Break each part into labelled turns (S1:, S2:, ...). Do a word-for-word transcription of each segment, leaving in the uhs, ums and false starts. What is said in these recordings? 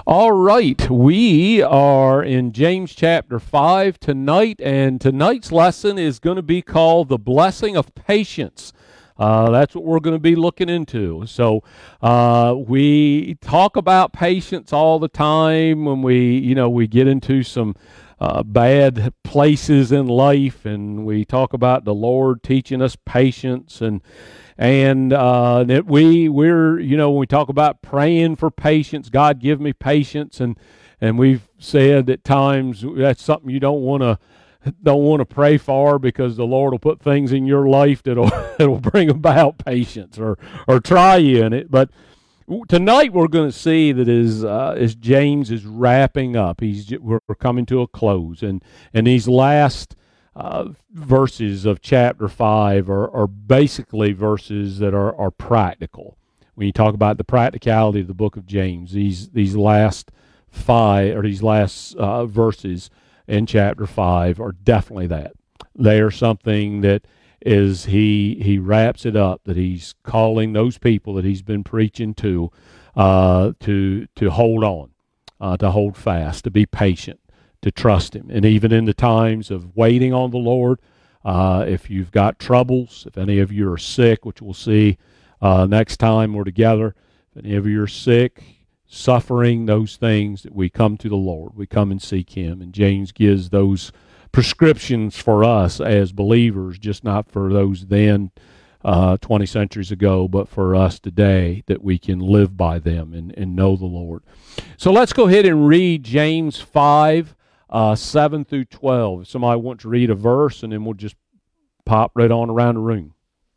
S1: All right, we are in James chapter five tonight, and tonight's lesson is going to be called The Blessing of Patience. Uh, that's what we're going to be looking into. So uh, we talk about patience all the time when we, you know, we get into some uh, bad places in life, and we talk about the Lord teaching us patience, and and uh, that we we're you know when we talk about praying for patience, God give me patience, and and we've said at times that's something you don't want to. don't want to pray for, because the Lord will put things in your life that'll that'll bring about patience or or try you in it. But tonight we're going to see that as uh, as James is wrapping up, he's we're coming to a close, and and these last uh, verses of chapter five are, are basically verses that are are practical. When you talk about the practicality of the book of James, these these last five or these last uh, verses in chapter five are definitely that. They are something that is, he he wraps it up, that he's calling those people that he's been preaching to uh, to to hold on, uh, to hold fast, to be patient, to trust him. And even in the times of waiting on the Lord, uh, if you've got troubles, if any of you are sick, which we'll see uh, next time we're together, if any of you are sick, suffering, those things, that we come to the Lord. We come and seek him. And James gives those prescriptions for us as believers, just not for those then uh, twenty centuries ago, but for us today, that we can live by them and, and know the Lord. So let's go ahead and read James five, uh, seven through twelve. If somebody wants to read a verse, and then we'll just pop right on around the room.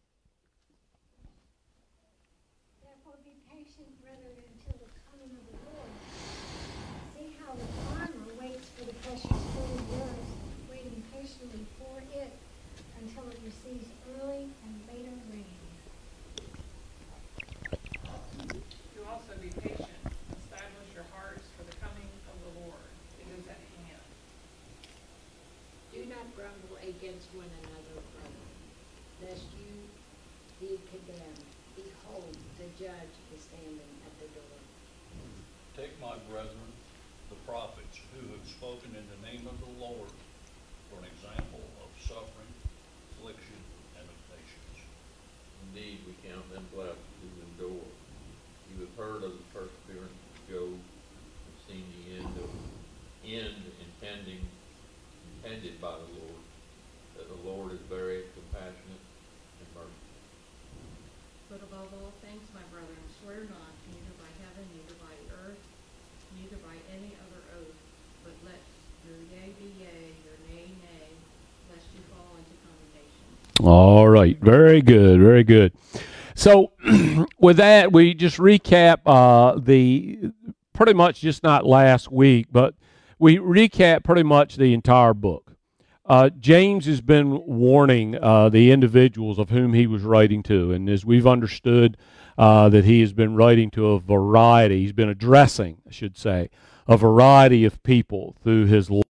S2: Against one another, brother, lest you be condemned. Behold, the judge is standing at the door.
S3: Take my brethren, the prophets, who have spoken in the name of the Lord, for an example of suffering, affliction, and of patience.
S4: Indeed, we count them blessed who endure. You have heard of the perseverance of Job, and seen the end of end intending intended by the Lord, that the Lord is very compassionate and merciful.
S5: But above all things, my brethren, swear not, neither by heaven, neither by earth, neither by any other oath, but let your yea be yea, your nay nay, lest you fall into condemnation.
S1: All right, very good, very good. So with that, we just recap uh, the pretty much just not last week, but we recap pretty much the entire book. Uh, James has been warning uh, the individuals of whom he was writing to, and as we've understood uh, that he has been writing to a variety, he's been addressing, I should say, a variety of people through his life.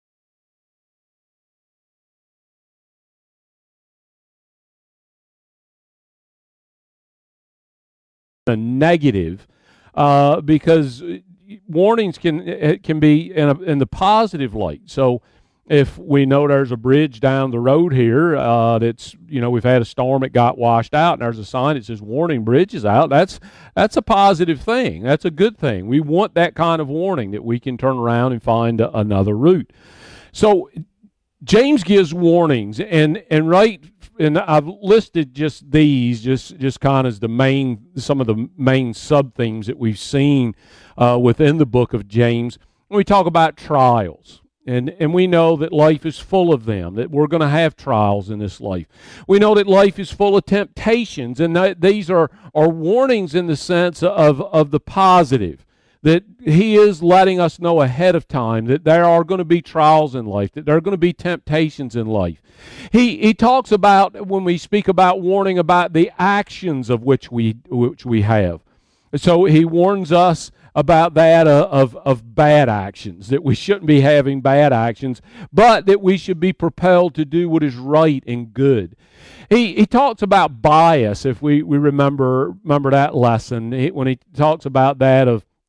S1: A negative, uh, because warnings can can be in, a, in the positive light. So if we know there's a bridge down the road here uh, that's, you know, we've had a storm, it got washed out, and there's a sign that says warning, bridge is out, that's that's a positive thing. That's a good thing. We want that kind of warning, that we can turn around and find a, another route. So James gives warnings, and and right, and I've listed just these, just just kind of as the main, some of the main sub themes that we've seen uh, within the book of James. When we talk about trials. And and we know that life is full of them, that we're going to have trials in this life. We know that life is full of temptations, and that these are, are warnings in the sense of, of the positive, that he is letting us know ahead of time that there are going to be trials in life, that there are going to be temptations in life. He he talks about, when we speak about warning, about the actions of which we which we have. So he warns us about that uh, of, of bad actions, that we shouldn't be having bad actions, but that we should be propelled to do what is right and good. He he talks about bias, if we, we remember remember that lesson, he, when he talks about that of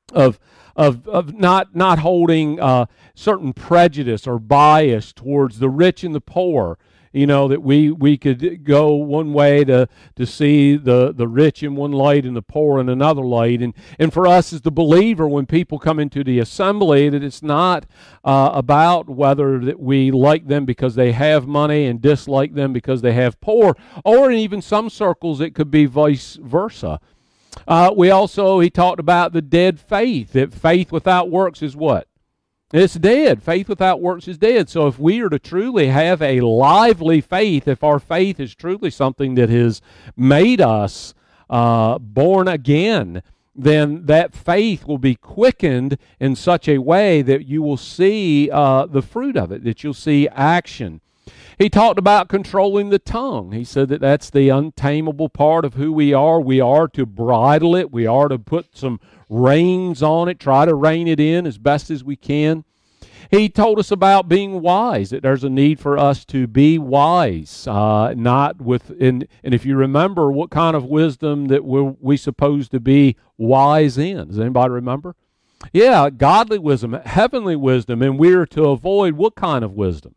S1: of of of not not holding uh, certain prejudice or bias towards the rich and the poor. You know, that we, we could go one way to, to see the, the rich in one light and the poor in another light. And, and for us as the believer, when people come into the assembly, that it's not uh, about whether that we like them because they have money and dislike them because they have poor, or in even some circles it could be vice versa. Uh, we also, he talked about the dead faith, that faith without works is what? It's dead. Faith without works is dead. So if we are to truly have a lively faith, if our faith is truly something that has made us uh, born again, then that faith will be quickened in such a way that you will see uh, the fruit of it, that you'll see action. He talked about controlling the tongue. He said that that's the untamable part of who we are. We are to bridle it. We are to put some reins on it, try to rein it in as best as we can. He told us about being wise, that there's a need for us to be wise, uh, not with, and, and if you remember what kind of wisdom that we're we supposed to be wise in. Does anybody remember? Yeah, godly wisdom, heavenly wisdom, and we're to avoid what kind of wisdom?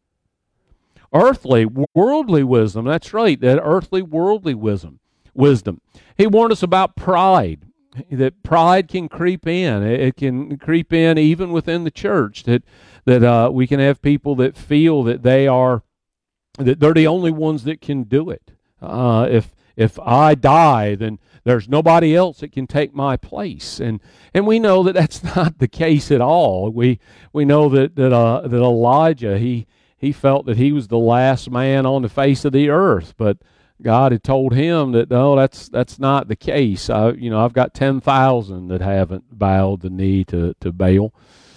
S1: Earthly, worldly wisdom. That's right, that earthly, worldly wisdom. Wisdom. He warned us about pride, that pride can creep in. It can creep in even within the church, that that uh, we can have people that feel that they are, that they're the only ones that can do it. Uh, if if I die, then there's nobody else that can take my place. And and we know that that's not the case at all. We we know that that uh, that Elijah, he He felt that he was the last man on the face of the earth, but God had told him that no, that's that's not the case. I, you know, I've got ten thousand that haven't bowed the knee to to Baal.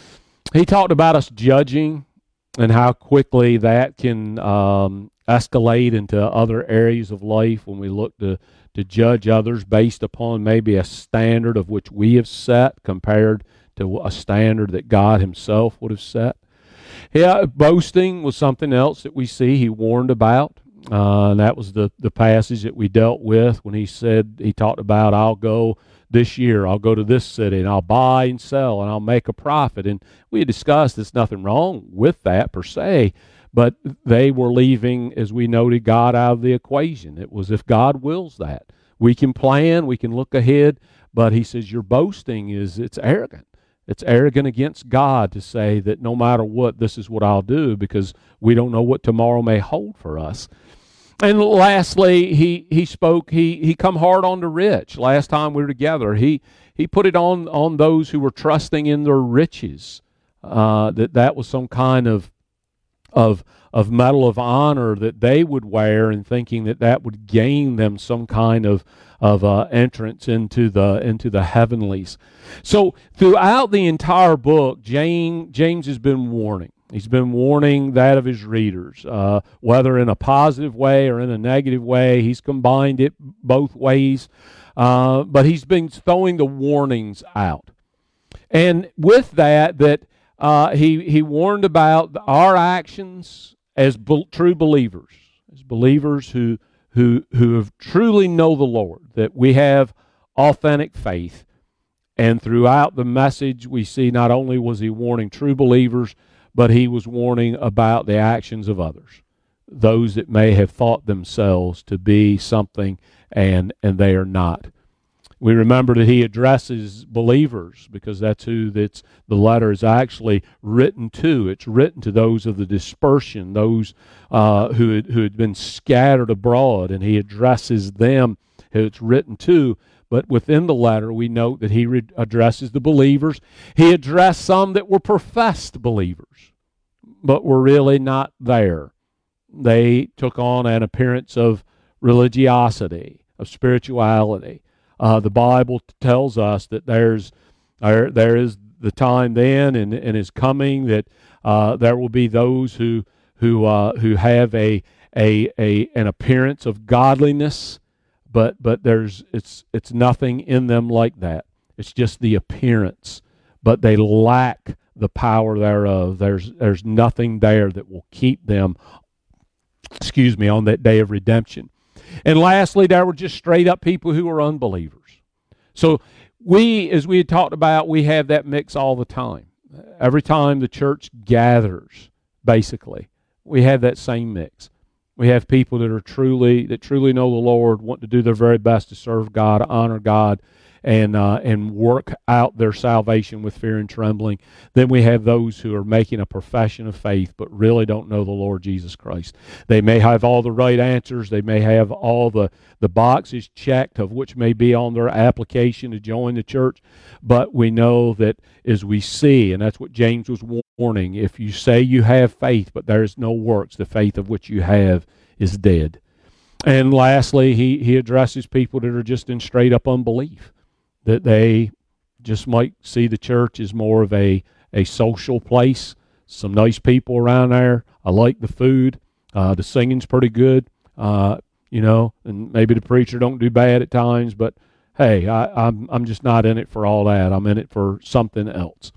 S1: He talked about us judging and how quickly that can um, escalate into other areas of life when we look to to judge others based upon maybe a standard of which we have set compared to a standard that God Himself would have set. Yeah, boasting was something else that we see he warned about. Uh, and that was the, the passage that we dealt with when he said, he talked about, I'll go this year, I'll go to this city, and I'll buy and sell, and I'll make a profit. And we had discussed there's nothing wrong with that per se, but they were leaving, as we noted, God out of the equation. It was if God wills that. We can plan, we can look ahead, but he says your boasting is, it's arrogant. It's arrogant against God to say that no matter what, this is what I'll do, because we don't know what tomorrow may hold for us. And lastly, he he spoke, he he come hard on the rich. Last time we were together, he he put it on, on those who were trusting in their riches, uh, that that was some kind of of of medal of honor that they would wear, and thinking that that would gain them some kind of of uh, entrance into the into the heavenlies. So throughout the entire book, James James has been warning. He's been warning that of his readers, uh, whether in a positive way or in a negative way. He's combined it both ways, uh, but he's been throwing the warnings out. And with that, that uh, he he warned about our actions as be- true believers, as believers who who who have truly know the Lord, that we have authentic faith. And throughout the message, we see not only was he warning true believers, but he was warning about the actions of others, those that may have thought themselves to be something and and they are not. We remember that he addresses believers, because that's who that's the letter is actually written to. It's written to those of the dispersion, those uh, who had, who had been scattered abroad, and he addresses them who it's written to. But within the letter, we note that he re- addresses the believers. He addressed some that were professed believers, but were really not there. They took on an appearance of religiosity, of spirituality. Uh, the Bible tells us that there's there, there is the time then and, and is coming that uh, there will be those who who uh, who have a, a a an appearance of godliness, but but there's it's it's nothing in them like that. It's just the appearance, but they lack the power thereof. There's there's nothing there that will keep them, excuse me, on that day of redemption. And lastly, there were just straight up people who were unbelievers. So we, as we had talked about, we have that mix all the time. Every time the church gathers, basically, we have that same mix. We have people that are truly, that truly know the Lord, want to do their very best to serve God, honor God, and uh, and work out their salvation with fear and trembling. Then we have those who are making a profession of faith but really don't know the Lord Jesus Christ. They may have all the right answers. They may have all the, the boxes checked of which may be on their application to join the church. But we know that as we see, and that's what James was warning, if you say you have faith but there is no works, the faith of which you have is dead. And lastly, he, he addresses people that are just in straight up unbelief, that they just might see the church as more of a, a social place. Some nice people around there. I like the food. Uh, the singing's pretty good, uh, you know, and maybe the preacher don't do bad at times, but hey, I, I'm I'm just not in it for all that. I'm in it for something else.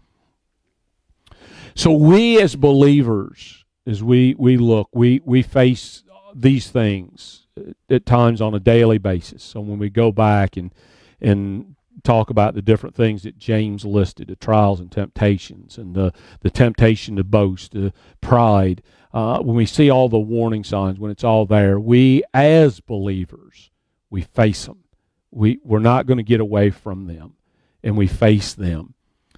S1: So we as believers, as we, we look, we, we face these things at times on a daily basis. So when we go back and and talk about the different things that James listed, the trials and temptations, and the, the temptation to boast, the pride, uh, when we see all the warning signs, when it's all there, we as believers, we face them. We, we're not going to get away from them, and we face them.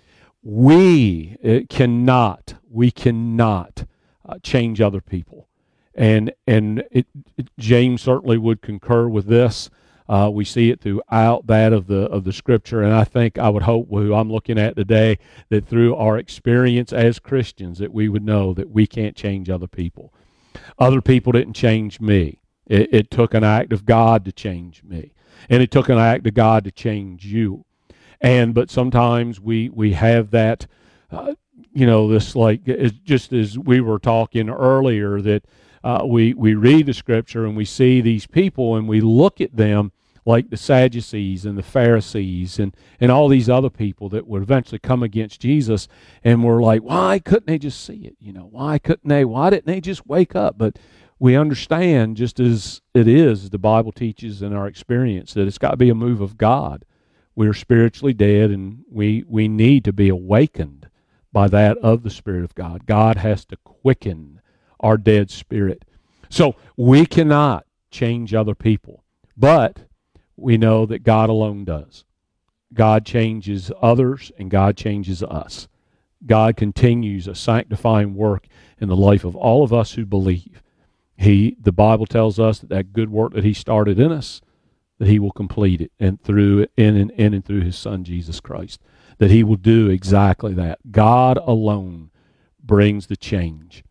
S1: We it cannot, we cannot uh, change other people. And, and it, it, James certainly would concur with this. Uh, we see it throughout that of the of the Scripture, and I think I would hope who I'm looking at today that through our experience as Christians that we would know that we can't change other people. Other people didn't change me. It, it took an act of God to change me, and it took an act of God to change you. And but sometimes we we have that, uh, you know, this like it's just as we were talking earlier that uh, we we read the Scripture and we see these people and we look at them like the Sadducees and the Pharisees and, and all these other people that would eventually come against Jesus, and we're like, why couldn't they just see it? You know, why couldn't they? Why didn't they just wake up? But we understand, just as it is, the Bible teaches in our experience, that it's got to be a move of God. We're spiritually dead, and we, we need to be awakened by that of the Spirit of God. God has to quicken our dead spirit. So we cannot change other people, but we know that God alone does. God changes others, and God changes us. God continues a sanctifying work in the life of all of us who believe. He, the Bible tells us that that good work that He started in us, that He will complete it, and through in and in and through His Son Jesus Christ, that He will do exactly that. God alone brings the change.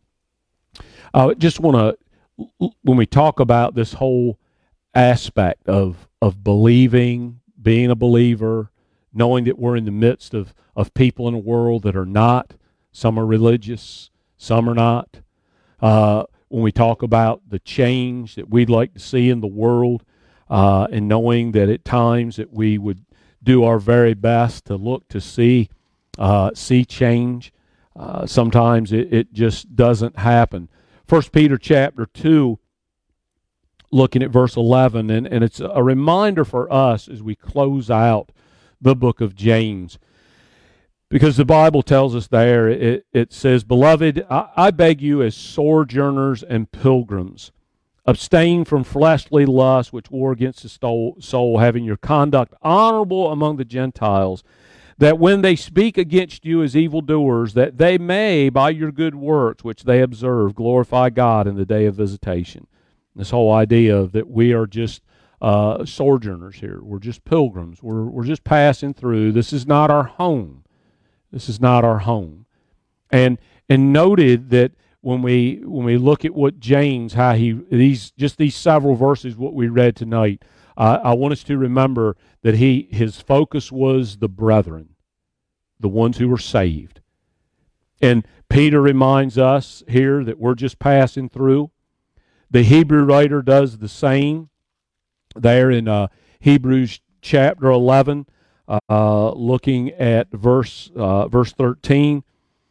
S1: I just want to, when we talk about this whole aspect of of believing, being a believer, knowing that we're in the midst of, of people in the world that are not. Some are religious, some are not. Uh, when we talk about the change that we'd like to see in the world, uh, and knowing that at times that we would do our very best to look to see uh, see change, uh, sometimes it, it just doesn't happen. First Peter chapter two, looking at verse eleven, and, and it's a reminder for us as we close out the book of James, because the Bible tells us there, it, it says, Beloved, I, I beg you as sojourners and pilgrims, abstain from fleshly lusts which war against the soul, soul, having your conduct honorable among the Gentiles, that when they speak against you as evildoers, that they may, by your good works which they observe, glorify God in the day of visitation. This whole idea of that we are just uh, sojourners here. We're just pilgrims. We're, we're just passing through. This is not our home. This is not our home. And and noted that when we when we look at what James, how he, these just these several verses, what we read tonight, uh, I want us to remember that he his focus was the brethren, the ones who were saved. And Peter reminds us here that we're just passing through. The Hebrew writer does the same there in uh, Hebrews chapter eleven, uh, looking at verse uh, verse thirteen.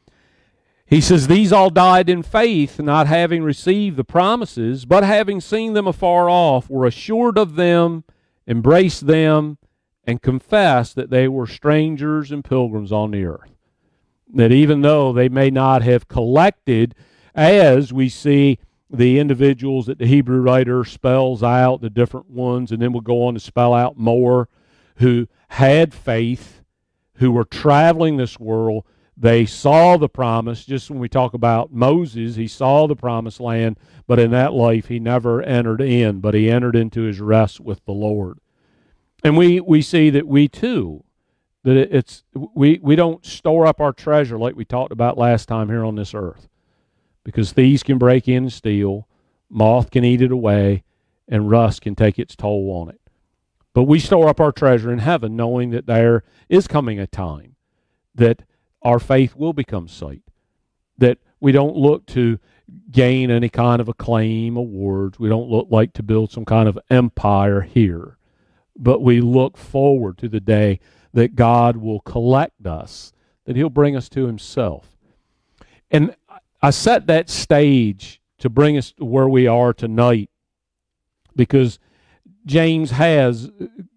S1: He says, These all died in faith, not having received the promises, but having seen them afar off, were assured of them, embraced them, and confess that they were strangers and pilgrims on the earth. That even though they may not have collected, as we see the individuals that the Hebrew writer spells out, the different ones, and then we'll go on to spell out more, who had faith, who were traveling this world. They saw the promise. Just when we talk about Moses, he saw the promised land, but in that life he never entered in, but he entered into his rest with the Lord. And we, we see that we too, that it's we, we don't store up our treasure like we talked about last time here on this earth, because thieves can break in and steal, moth can eat it away, and rust can take its toll on it. But we store up our treasure in heaven, knowing that there is coming a time that our faith will become sight, that we don't look to gain any kind of acclaim, awards. We don't look like to build some kind of empire here, but we look forward to the day that God will collect us, that he'll bring us to himself. And I set that stage to bring us to where we are tonight because James has,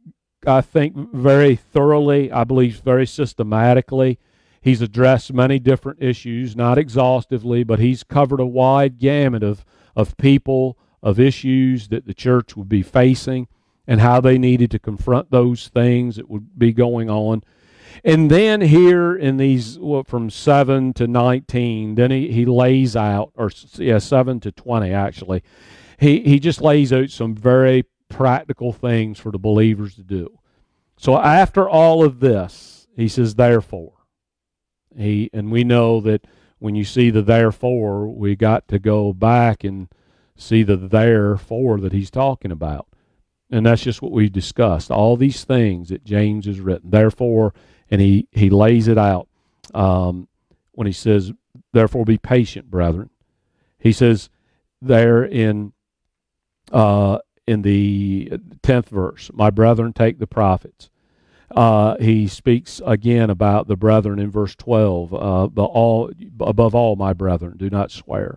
S1: I think, very thoroughly, I believe very systematically, he's addressed many different issues, not exhaustively, but he's covered a wide gamut of, of people, of issues that the church would be facing and how they needed to confront those things that would be going on. And then here in these, well, from seven to nineteen, then he, he lays out, or yeah, seven to twenty actually, he, he just lays out some very practical things for the believers to do. So after all of this, he says, therefore. He, and we know that when you see the therefore, we got to go back and see the therefore that he's talking about. And that's just what we discussed. All these things that James has written. Therefore, and he, he lays it out um, when he says, therefore be patient, brethren. He says there in uh, in the tenth verse, my brethren, take the prophets. Uh, he speaks again about the brethren in verse twelve. Uh, but all, above all, my brethren, do not swear.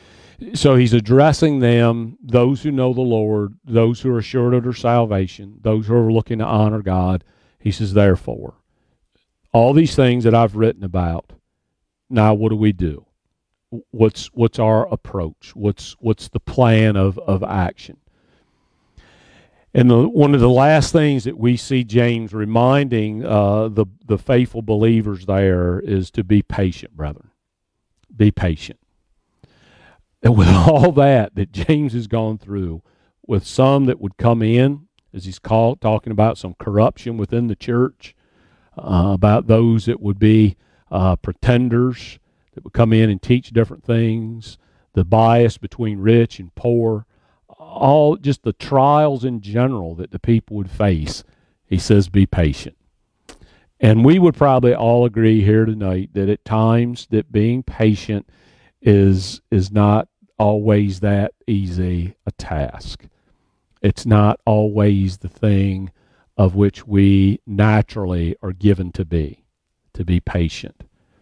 S1: So he's addressing them, those who know the Lord, those who are assured of their salvation, those who are looking to honor God. He says, therefore, all these things that I've written about, now what do we do? What's what's our approach? What's what's the plan of, of action? And the, one of the last things that we see James reminding uh, the, the faithful believers there is to be patient, brethren. Be patient. And with all that that James has gone through, with some that would come in, as he's called, talking about some corruption within the church, uh, about those that would be uh, pretenders, that would come in and teach different things, the bias between rich and poor, all just the trials in general that the people would face. He says, be patient. And we would probably all agree here tonight that at times that being patient is is not always that easy a task. It's not always the thing of which we naturally are given to be, to be patient.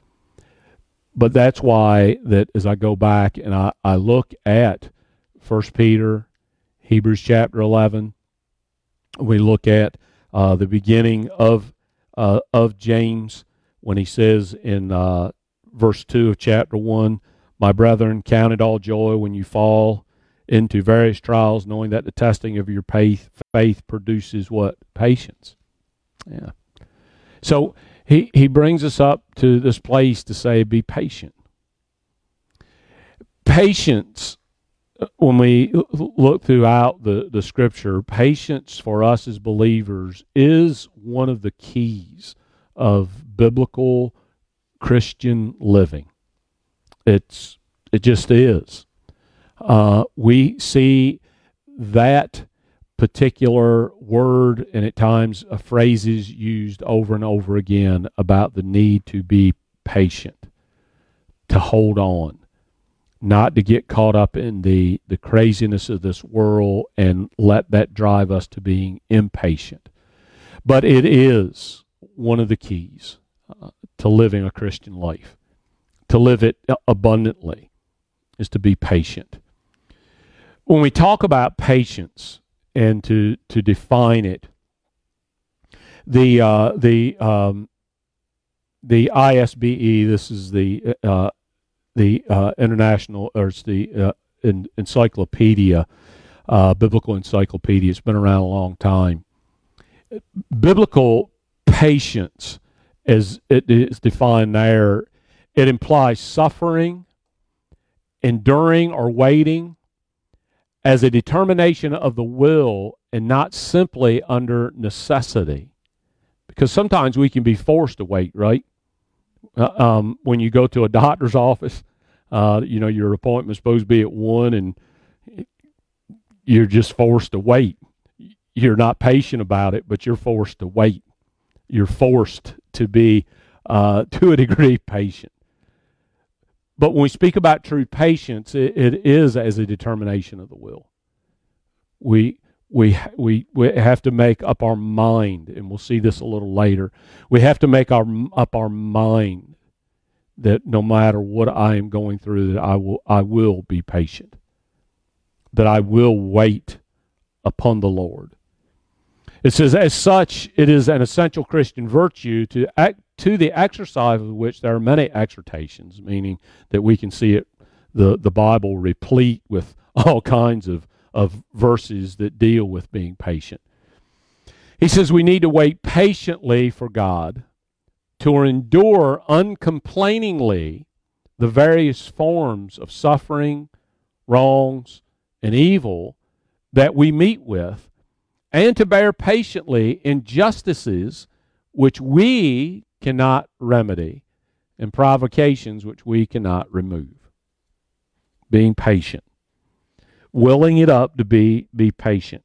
S1: But that's why that as I go back and I, I look at First Peter, Hebrews chapter eleven, we look at uh, the beginning of uh, of James when he says in uh, verse two of chapter one, my brethren, count it all joy when you fall into various trials, knowing that the testing of your faith, faith produces what? Patience. Yeah. So he, he brings us up to this place to say, be patient. Patience, when we look throughout the, the Scripture, patience for us as believers is one of the keys of biblical Christian living. It's it just is. Uh, we see that particular word and at times uh, phrases used over and over again about the need to be patient, to hold on, not to get caught up in the, the craziness of this world and let that drive us to being impatient. But it is one of the keys uh, to living a Christian life. To live it abundantly is to be patient. When we talk about patience and to, to define it, The uh, the um, the I S B E. This is the uh, the uh, international, or it's the uh, en- encyclopedia, uh, biblical encyclopedia. It's been around a long time. Biblical patience, as it is defined there, it implies suffering, enduring, or waiting as a determination of the will and not simply under necessity. Because sometimes we can be forced to wait, right? Uh, um, when you go to a doctor's office, uh, you know, your appointment's supposed to be at one and you're just forced to wait. You're not patient about it, but you're forced to wait. You're forced to be, uh, to a degree, patient. But when we speak about true patience, it, it is as a determination of the will. We we we we have to make up our mind, and we'll see this a little later. We have to make our up our mind that no matter what I am going through, that I will I will be patient. That I will wait upon the Lord. It says, as such, it is an essential Christian virtue to act, to the exercise of which there are many exhortations, meaning that we can see it, the, the Bible replete with all kinds of, of verses that deal with being patient. He says we need to wait patiently for God, to endure uncomplainingly the various forms of suffering, wrongs, and evil that we meet with, and to bear patiently injustices which we cannot remedy, and provocations which we cannot remove. Being patient. Willing it up to be, be patient.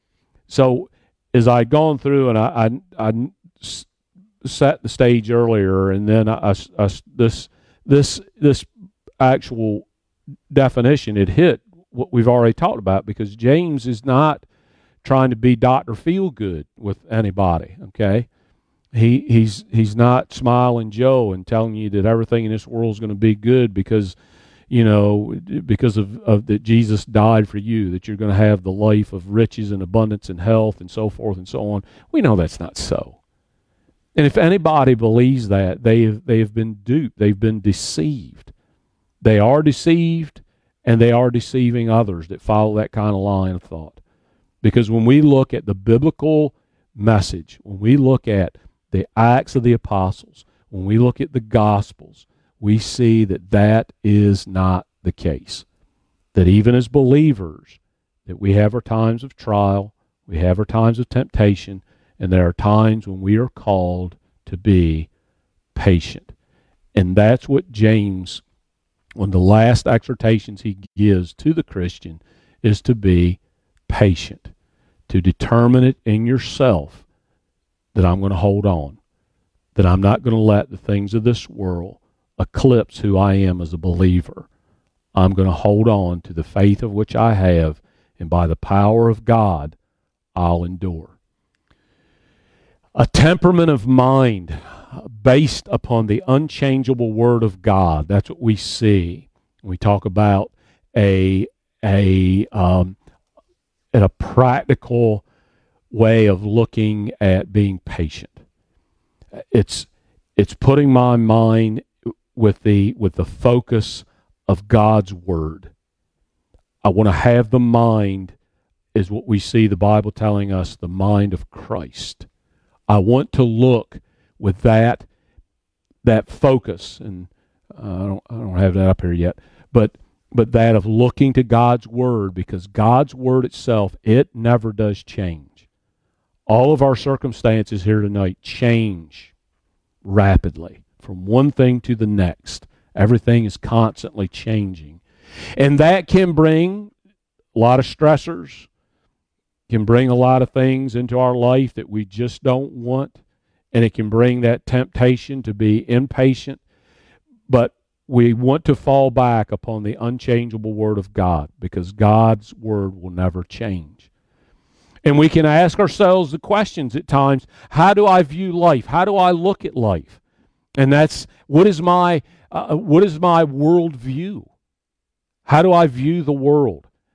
S1: So, as I'd gone through, and I, I, I set the stage earlier, and then I, I, I, this, this, this actual definition, it hit what we've already talked about, because James is not trying to be Doctor Feelgood with anybody, okay? He he's he's not Smiling Joe and telling you that everything in this world is going to be good because, you know, because of, of that Jesus died for you, that you're going to have the life of riches and abundance and health and so forth and so on. We know that's not so. And if anybody believes that, they have, they have been duped. They've been deceived. They are deceived, and they are deceiving others that follow that kind of line of thought. Because when we look at the biblical message, when we look at the Acts of the Apostles, when we look at the Gospels, we see that that is not the case. That even as believers, that we have our times of trial, we have our times of temptation, and there are times when we are called to be patient. And that's what James, one of the last exhortations he gives to the Christian, is to be patient, to determine it in yourself that I'm going to hold on, that I'm not going to let the things of this world eclipse who I am as a believer. I'm going to hold on to the faith of which I have, and by the power of God, I'll endure. A temperament of mind based upon the unchangeable Word of God. That's what we see. We talk about a a um, at a practical way of looking at being patient. It's it's putting my mind with the with the focus of God's Word. I want to have the mind, is what we see the Bible telling us, the mind of Christ. I want to look with that that focus, and uh, I don't I don't have that up here yet, but but that of looking to God's Word, because God's Word itself, it never does change. All of our circumstances here tonight change rapidly from one thing to the next. Everything is constantly changing. And that can bring a lot of stressors, can bring a lot of things into our life that we just don't want, and it can bring that temptation to be impatient. But we want to fall back upon the unchangeable Word of God, because God's Word will never change. And we can ask ourselves the questions at times, how do I view life? How do I look at life? And that's, what is my uh, what is my world view? How do I view the world?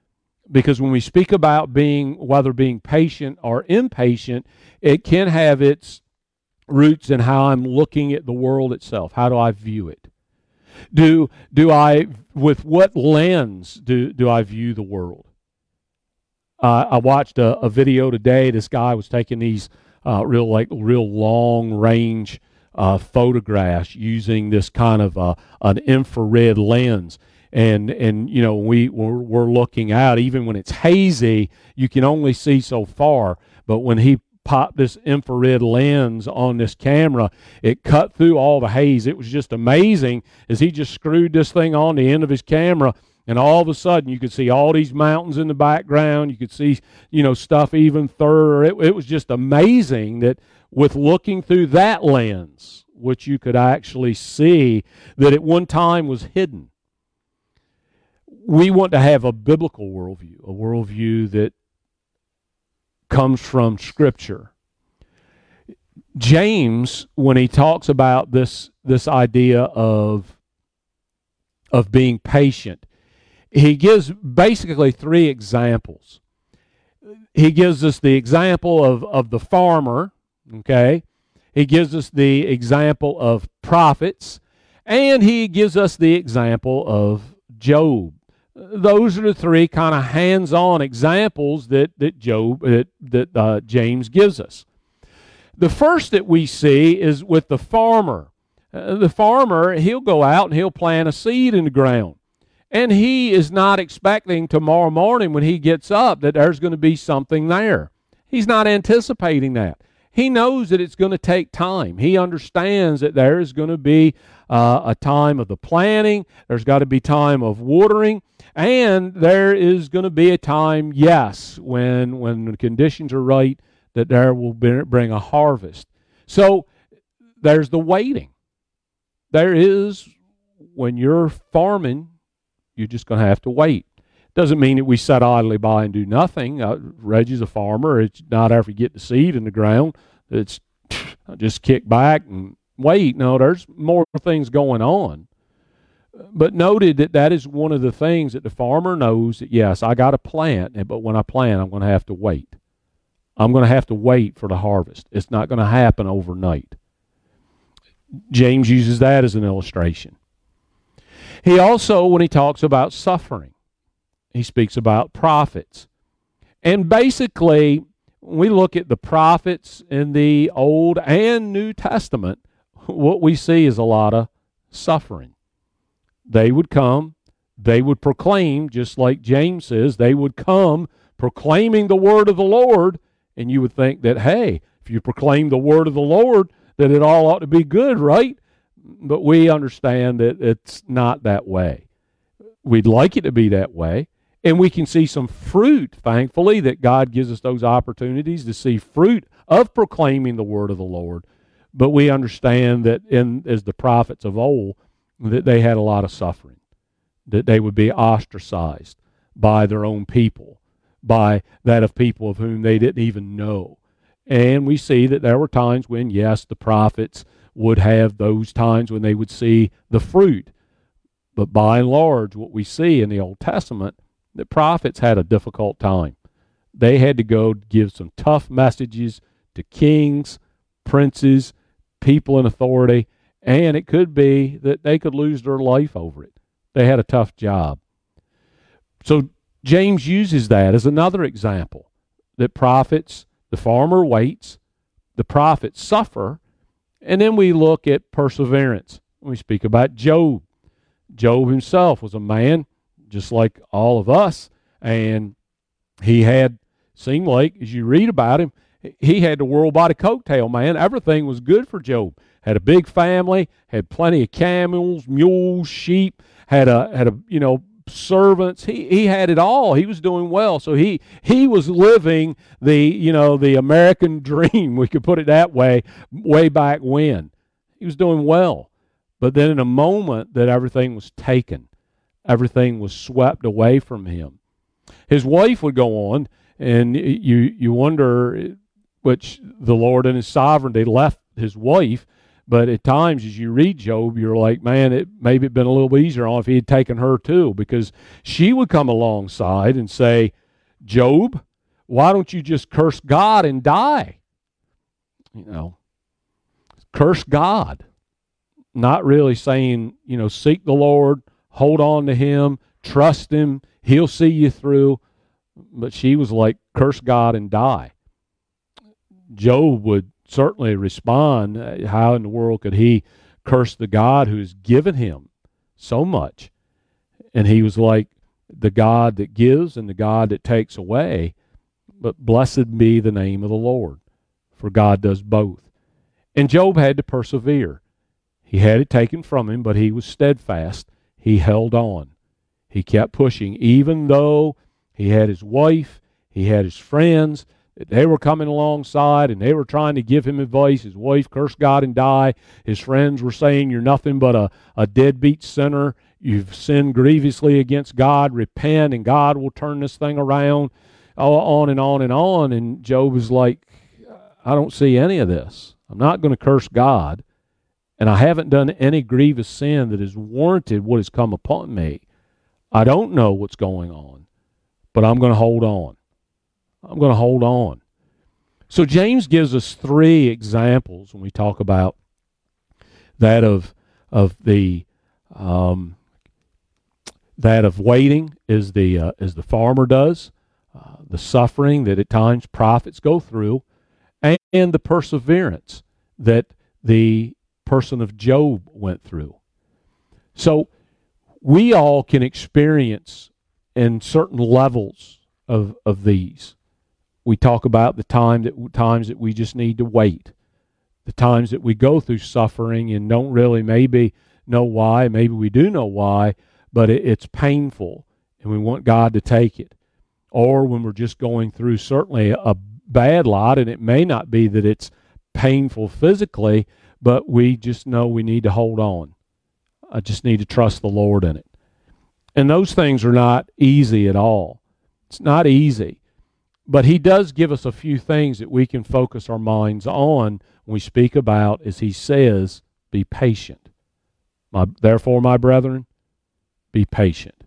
S1: Because when we speak about being, whether being patient or impatient, it can have its roots in how I'm looking at the world itself. How do I view it? Do do I, with what lens do, do I view the world? Uh, I watched a, a video today. This guy was taking these uh, real like real long range uh, photographs using this kind of uh, an infrared lens. And and you know we we're, we're looking out, even when it's hazy, you can only see so far. But when he popped this infrared lens on this camera, it cut through all the haze. It was just amazing as he just screwed this thing on the end of his camera, and all of a sudden you could see all these mountains in the background. You could see you know stuff even further. It, it was just amazing that with looking through that lens, which you could actually see that at one time was hidden. We want to have a biblical worldview, a worldview that comes from Scripture. James, when he talks about this, this idea of, of being patient, he gives basically three examples. He gives us the example of, of the farmer, okay? He gives us the example of prophets, and he gives us the example of Job. Those are the three kind of hands-on examples that that Job that that uh, James gives us. The first that we see is with the farmer. Uh, the farmer, he'll go out and he'll plant a seed in the ground, and he is not expecting tomorrow morning when he gets up that there's going to be something there. He's not anticipating that. He knows that it's going to take time. He understands that there is going to be uh, a time of the planting. There's got to be time of watering. And there is going to be a time, yes, when when the conditions are right, that there will be, bring a harvest. So there's the waiting. There is, when you're farming, you're just going to have to wait. Doesn't mean that we sit idly by and do nothing. Uh, Reggie's a farmer. It's not after you get the seed in the ground, it's just kick back and wait. No, there's more things going on. But noted that that is one of the things that the farmer knows that, yes, I got to plant, but when I plant, I'm going to have to wait. I'm going to have to wait for the harvest. It's not going to happen overnight. James uses that as an illustration. He also, when he talks about suffering, he speaks about prophets. And basically, when we look at the prophets in the Old and New Testament, what we see is a lot of suffering. They would come, they would proclaim, just like James says, they would come proclaiming the word of the Lord, and you would think that, hey, if you proclaim the word of the Lord, that it all ought to be good, right? But we understand that it's not that way. We'd like it to be that way, and we can see some fruit, thankfully, that God gives us those opportunities to see fruit of proclaiming the word of the Lord. But we understand that in as the prophets of old, that they had a lot of suffering, that they would be ostracized by their own people, by that of people of whom they didn't even know. And we see that there were times when, yes, the prophets would have those times when they would see the fruit. But by and large, what we see in the Old Testament, the prophets had a difficult time. They had to go give some tough messages to kings, princes, people in authority, and it could be that they could lose their life over it. They had a tough job. So James uses that as another example, that prophets, the farmer waits, the prophets suffer, and then we look at perseverance. We speak about Job. Job himself was a man just like all of us, and he had, seemed like, as you read about him, he had the world by the coattail, man. Everything was good for Job. Had a big family, had plenty of camels, mules, sheep, had a had a you know servants. He he had it all. He was doing well. So he he was living the you know the American dream. We could put it that way. Way back when, he was doing well, but then in a moment that everything was taken, everything was swept away from him. His wife would go on, and you you wonder, which the Lord in His sovereignty left his wife. But at times, as you read Job, you're like, man, it maybe it'd been a little bit easier on if he had taken her too, because she would come alongside and say, Job, why don't you just curse God and die? You know, curse God. Not really saying, you know, seek the Lord, hold on to him, trust him, he'll see you through. But she was like, curse God and die. Job would certainly respond, how in the world could he curse the God who's given him so much? And he was like, the God that gives and the God that takes away, but blessed be the name of the Lord, for God does both. And Job had to persevere. He had it taken from him, but he was steadfast. He held on. He kept pushing, even though he had his wife, he had his friends, they were coming alongside and they were trying to give him advice. His wife cursed God and die. His friends were saying, you're nothing but a, a deadbeat sinner. You've sinned grievously against God. Repent and God will turn this thing around. On and on and on. And Job was like, I don't see any of this. I'm not going to curse God. And I haven't done any grievous sin that has warranted what has come upon me. I don't know what's going on, but I'm going to hold on. I'm going to hold on. So James gives us three examples when we talk about that of of the um, that of waiting, as the uh, as the farmer does, uh, the suffering that at times prophets go through, and, and the perseverance that the person of Job went through. So we all can experience in certain levels of of these. We talk about the time that times that we just need to wait, the times that we go through suffering and don't really maybe know why. Maybe we do know why, but it, it's painful, and we want God to take it. Or when we're just going through certainly a bad lot, and it may not be that it's painful physically, but we just know we need to hold on. I just need to trust the Lord in it. And those things are not easy at all. It's not easy. But he does give us a few things that we can focus our minds on when we speak about, as he says, be patient. My, therefore, my brethren, be patient.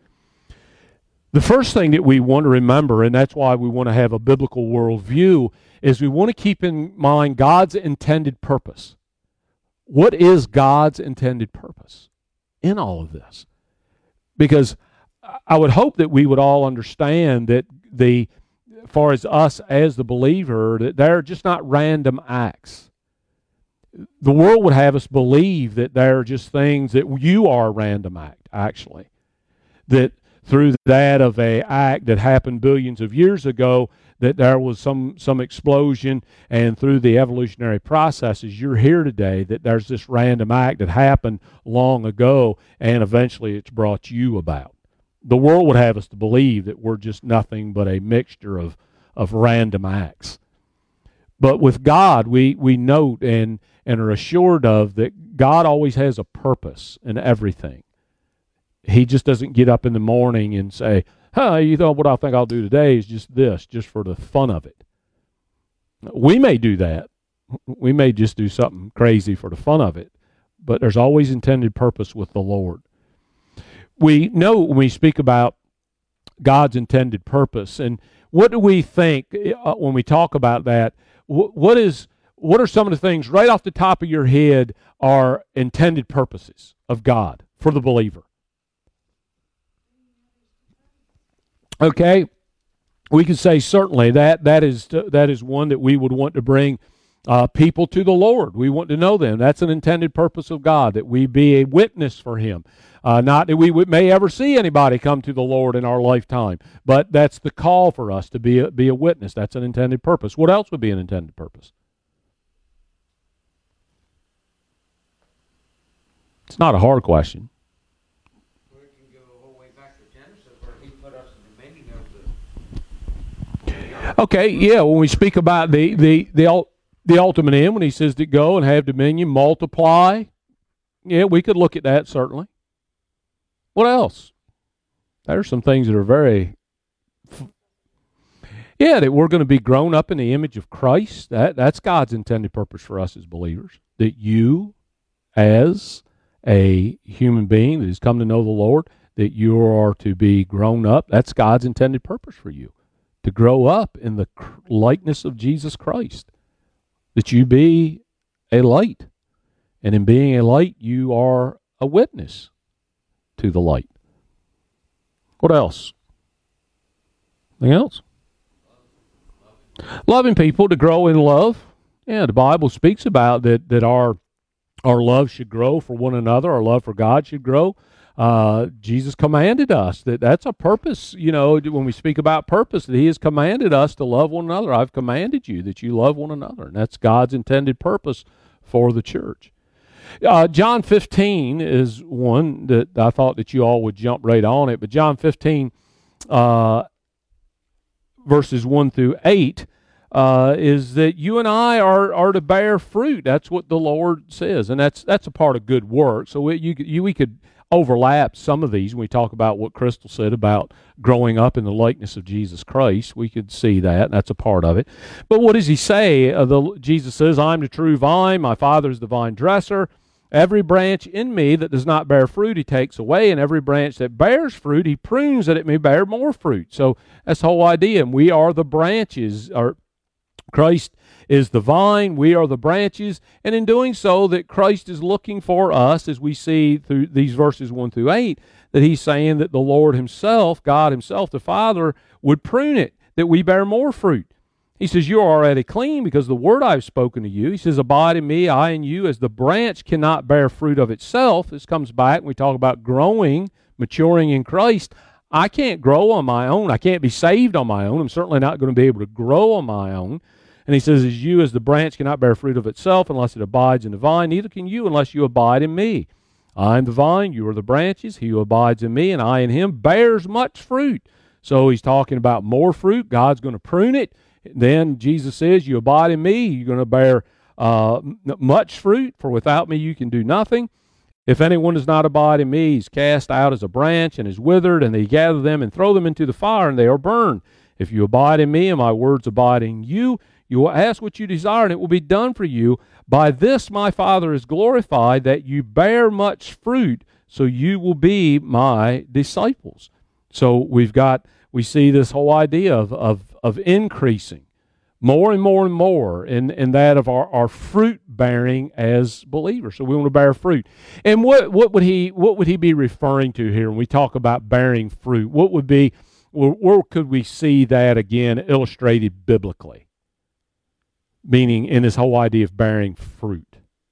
S1: The first thing that we want to remember, and that's why we want to have a biblical worldview, is we want to keep in mind God's intended purpose. What is God's intended purpose in all of this? Because I would hope that we would all understand that the as far as us as the believer, that they're just not random acts. The world would have us believe that they're just things that you are a random act, actually. That through that of a act that happened billions of years ago, that there was some, some explosion, and through the evolutionary processes, you're here today, that there's this random act that happened long ago, and eventually it's brought you about. The world would have us to believe that we're just nothing but a mixture of, of random acts. But with God, we, we note and, and are assured of that God always has a purpose in everything. He just doesn't get up in the morning and say, huh, you know what I think I'll do today is just this, just for the fun of it. We may do that. We may just do something crazy for the fun of it. But there's always intended purpose with the Lord. We know when we speak about God's intended purpose, and what do we think uh, when we talk about that? Wh- what is what are some of the things right off the top of your head are intended purposes of God for the believer? Okay, we can say certainly that that is that is one that we would want to bring uh, people to the Lord. We want to know them. That's an intended purpose of God, that we be a witness for Him. Uh, not that we would, may ever see anybody come to the Lord in our lifetime, but that's the call for us to be a, be a witness. That's an intended purpose. What else would be an intended purpose? It's not a hard question.
S6: We can go all the way back to Genesis, where He put us in the dominion of the.
S1: Okay, yeah. When we speak about the the the the ultimate end, when He says to go and have dominion, multiply, yeah, we could look at that certainly. What else? There's some things that are very. Yeah, that we're going to be grown up in the image of Christ. That that's God's intended purpose for us as believers. That you, as a human being that has come to know the Lord, that you are to be grown up. That's God's intended purpose for you, to grow up in the likeness of Jesus Christ. That you be a light. And in being a light, you are a witness to the light. What else? Anything else? Loving people, to grow in love. Yeah, the Bible speaks about that that our our love should grow for one another. Our love for God should grow. Uh, Jesus commanded us that that's a purpose. You know, when we speak about purpose, that He has commanded us to love one another. I've commanded you that you love one another, and that's God's intended purpose for the church. Uh, John fifteen is one that I thought that you all would jump right on it, but John fifteen, uh, verses one through eight, uh, is that you and I are are to bear fruit. That's what the Lord says, and that's that's a part of good work. So we, you, you, we could overlap some of these when we talk about what Crystal said about growing up in the likeness of Jesus Christ. We could see that. That's a part of it. But what does He say? Uh, the, Jesus says, I'm the true vine, my Father is the vine dresser. Every branch in me that does not bear fruit, He takes away, and every branch that bears fruit, He prunes that it may bear more fruit. So that's the whole idea. And we are the branches. Or Christ is the vine, we are the branches, and in doing so, that Christ is looking for us, as we see through these verses one through eight, that He's saying that the Lord Himself, God Himself, the Father, would prune it, that we bear more fruit. He says, you are already clean because the word I have spoken to you. He says, abide in me, I in you, as the branch cannot bear fruit of itself. This comes back when we talk about growing, maturing in Christ. I can't grow on my own. I can't be saved on my own. I'm certainly not going to be able to grow on my own. And He says, as you, as the branch cannot bear fruit of itself unless it abides in the vine, neither can you unless you abide in me. I am the vine, you are the branches. He who abides in me and I in him bears much fruit. So He's talking about more fruit. God's going to prune it. Then Jesus says, you abide in me, you're going to bear uh, much fruit, for without me you can do nothing. If anyone does not abide in me, he's cast out as a branch and is withered, and they gather them and throw them into the fire, and they are burned. If you abide in me and my words abide in you, you will ask what you desire, and it will be done for you. By this my Father is glorified, that you bear much fruit, so you will be my disciples. So we've got, we see this whole idea of, of, of increasing more and more and more in, in that of our, our fruit bearing as believers. So we want to bear fruit. And what, what would he what would he be referring to here when we talk about bearing fruit? What would be, where, where could we see that again illustrated biblically? Meaning in this whole idea of bearing fruit.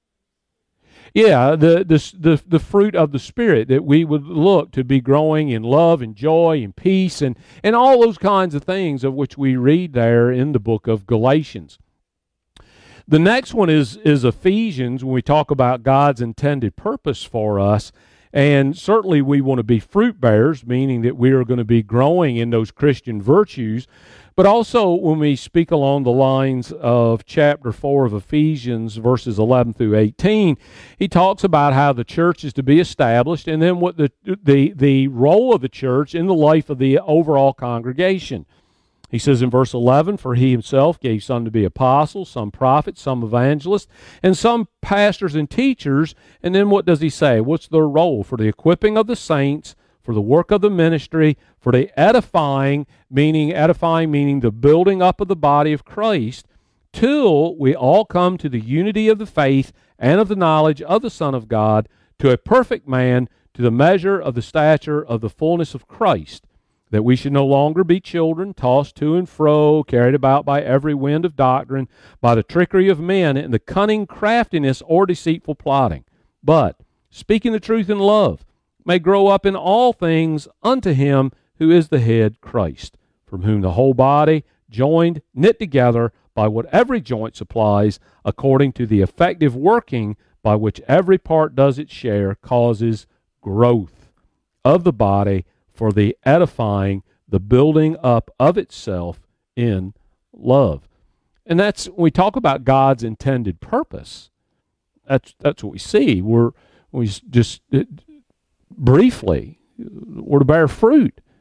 S1: Yeah, the, the, the, the fruit of the Spirit, that we would look to be growing in love and joy and peace and, and all those kinds of things of which we read there in the book of Galatians. The next one is, is Ephesians, when we talk about God's intended purpose for us. And certainly we want to be fruit bearers, meaning that we are going to be growing in those Christian virtues. But also when we speak along the lines of chapter four of Ephesians, verses eleven through eighteen, he talks about how the church is to be established and then what the, the, the role of the church in the life of the overall congregation. He says in verse eleven, for he himself gave some to be apostles, some prophets, some evangelists, and some pastors and teachers. And then what does he say? What's their role? For the equipping of the saints, for the work of the ministry, for the edifying, meaning edifying, meaning the building up of the body of Christ, till we all come to the unity of the faith and of the knowledge of the Son of God, to a perfect man, to the measure of the stature of the fullness of Christ, that we should no longer be children, tossed to and fro, carried about by every wind of doctrine, by the trickery of men, and the cunning craftiness or deceitful plotting, but, speaking the truth in love, may grow up in all things unto him who is the head, Christ, from whom the whole body, joined, knit together by what every joint supplies, according to the effective working by which every part does its share, causes growth of the body for the edifying, the building up of itself in love. And that's, when we talk about God's intended purpose, that's that's what we see. We're, we just... It, briefly, we're to bear fruit.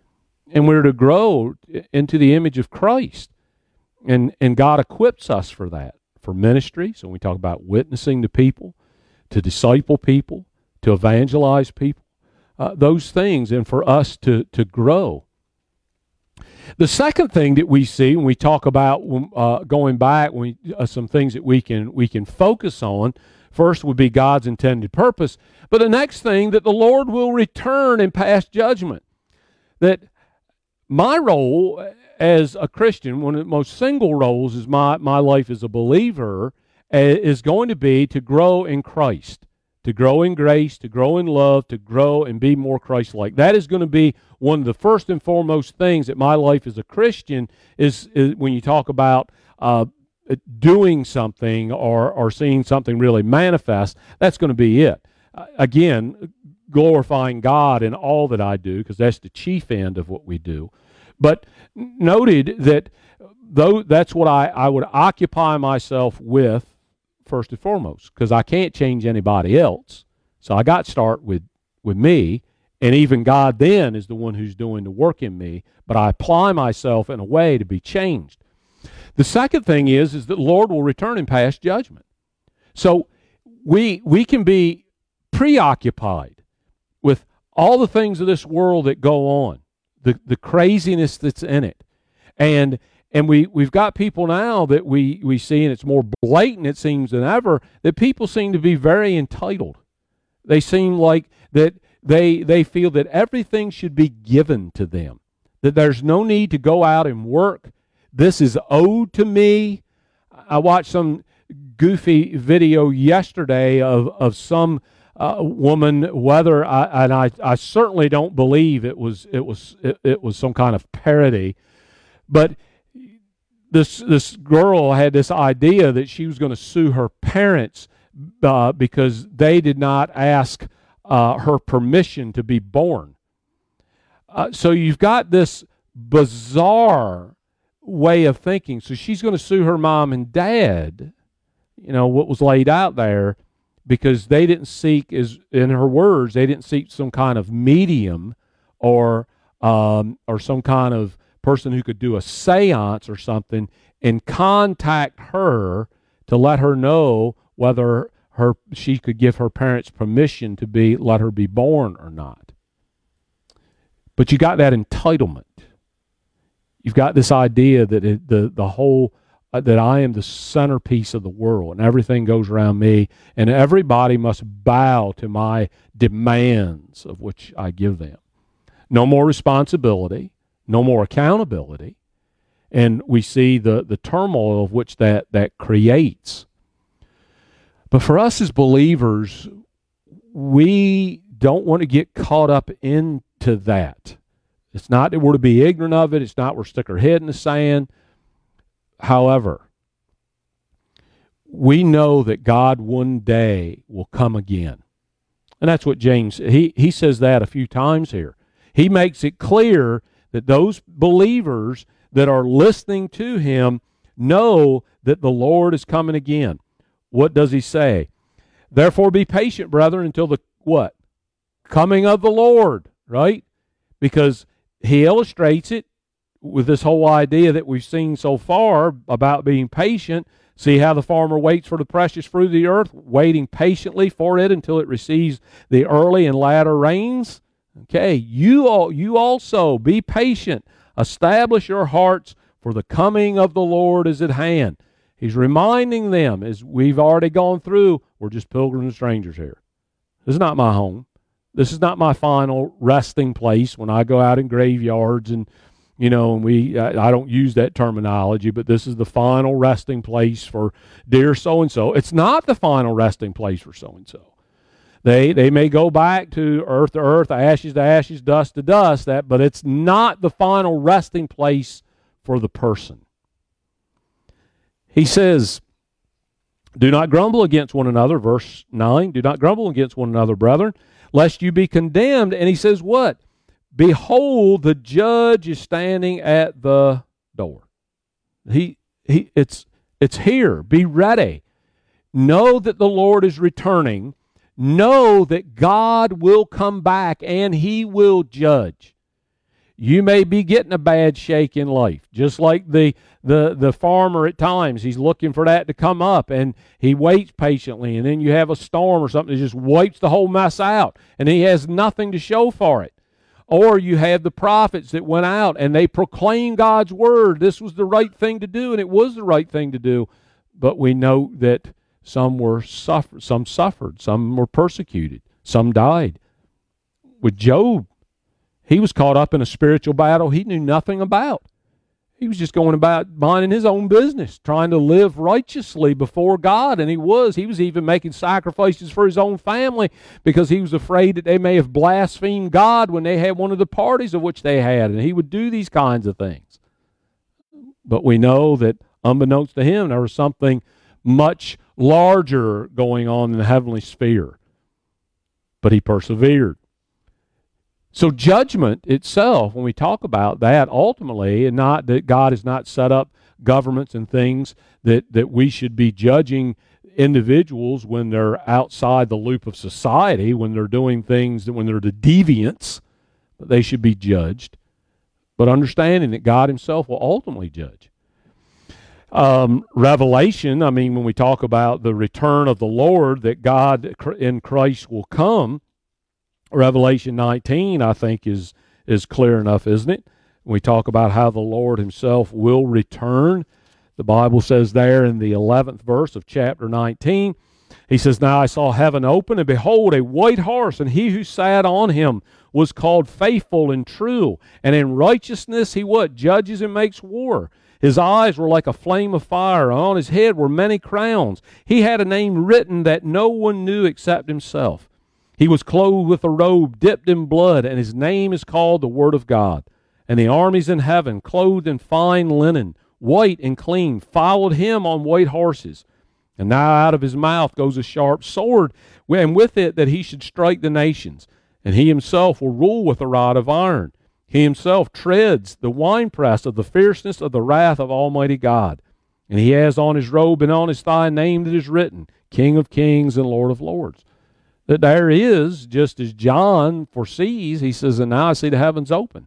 S1: And we're to grow into the image of Christ. And, and God equips us for that, for ministry. So we talk about witnessing to people, to disciple people, to evangelize people, uh, those things, and for us to, to grow. The second thing that we see when we talk about uh, going back, when we, uh, some things that we can we can focus on, first would be God's intended purpose. But the next thing, that the Lord will return and pass judgment. That my role as a Christian, one of the most single roles is my, my life as a believer, uh, is going to be to grow in Christ, to grow in grace, to grow in love, to grow and be more Christ-like. That is going to be one of the first and foremost things that my life as a Christian is, is when you talk about uh, doing something or, or seeing something really manifest, that's going to be it. Uh, again, glorifying God in all that I do, because that's the chief end of what we do. But noted that though that's what I, I would occupy myself with first and foremost, because I can't change anybody else. So I got to start with, with me, and even God then is the one who's doing the work in me, but I apply myself in a way to be changed. The second thing is, is that the Lord will return and pass judgment. So we, we can be preoccupied with all the things of this world that go on, the, the craziness that's in it. And and we, we've got people now that we, we see, and it's more blatant, it seems, than ever, that people seem to be very entitled. They seem like that they they feel that everything should be given to them, that there's no need to go out and work. This is owed to me. I watched some goofy video yesterday of, of some Uh, woman, whether I, and I, I certainly don't believe it was it was it, it was some kind of parody, but this this girl had this idea that she was going to sue her parents uh, because they did not ask uh, her permission to be born. Uh, so you've got this bizarre way of thinking. So she's going to sue her mom and dad. You know what was laid out there. Because they didn't seek, is in her words, they didn't seek some kind of medium or um, or some kind of person who could do a seance or something and contact her to let her know whether her she could give her parents permission to be let her be born or not. But you got that entitlement. You've got this idea that it, the the whole. Uh, that I am the centerpiece of the world and everything goes around me and everybody must bow to my demands of which I give them. No more responsibility, no more accountability, and we see the, the turmoil of which that, that creates. But for us as believers, we don't want to get caught up into that. It's not that we're to be ignorant of it. It's not we're stick our head in the sand. However, we know that God one day will come again. And that's what James, he, he says that a few times here. He makes it clear that those believers that are listening to him know that the Lord is coming again. What does he say? Therefore be patient, brethren, until the what? Coming of the Lord, right? Because he illustrates it with this whole idea that we've seen so far about being patient. See how the farmer waits for the precious fruit of the earth, waiting patiently for it until it receives the early and latter rains. Okay, you all, you also be patient. Establish your hearts, for the coming of the Lord is at hand. He's reminding them, as we've already gone through, we're just pilgrims and strangers here. This is not my home. This is not my final resting place when I go out in graveyards and You know, and we, I don't use that terminology, but this is the final resting place for dear so-and-so. It's not the final resting place for so-and-so. They they may go back to earth to earth, ashes to ashes, dust to dust, that, but it's not the final resting place for the person. He says, do not grumble against one another, verse nine, do not grumble against one another, brethren, lest you be condemned. And he says what? Behold, the judge is standing at the door. He, he, it's, it's here. Be ready. Know that the Lord is returning. Know that God will come back and he will judge. You may be getting a bad shake in life, just like the, the, the farmer at times. He's looking for that to come up, and he waits patiently, and then you have a storm or something that just wipes the whole mess out, and he has nothing to show for it. Or you have the prophets that went out, and they proclaimed God's word. This was the right thing to do, and it was the right thing to do. But we know that some were suffer- some suffered, some were persecuted, some died. With Job, he was caught up in a spiritual battle he knew nothing about. He was just going about minding his own business, trying to live righteously before God, and he was. He was even making sacrifices for his own family because he was afraid that they may have blasphemed God when they had one of the parties of which they had, and he would do these kinds of things. But we know that unbeknownst to him, there was something much larger going on in the heavenly sphere. But he persevered. So judgment itself, when we talk about that, ultimately, and not that God has not set up governments and things that, that we should be judging individuals when they're outside the loop of society, when they're doing things, that when they're the deviants, that they should be judged. But understanding that God himself will ultimately judge. Um, Revelation, I mean, when we talk about the return of the Lord, that God in Christ will come, Revelation nineteen, I think, is is clear enough, isn't it? When we talk about how the Lord himself will return, the Bible says there in the eleventh verse of chapter nineteen, he says, "Now I saw heaven open, and behold, a white horse, and he who sat on him was called Faithful and True, and in righteousness he what? Judges and makes war. His eyes were like a flame of fire, and on his head were many crowns. He had a name written that no one knew except himself. He was clothed with a robe dipped in blood, and his name is called the Word of God. And the armies in heaven, clothed in fine linen, white and clean, followed him on white horses. And now out of his mouth goes a sharp sword, and with it that he should strike the nations. And he himself will rule with a rod of iron. He himself treads the winepress of the fierceness of the wrath of Almighty God. And he has on his robe and on his thigh a name that is written, King of Kings and Lord of Lords." That there is, just as John foresees, he says, "And now I see the heavens open,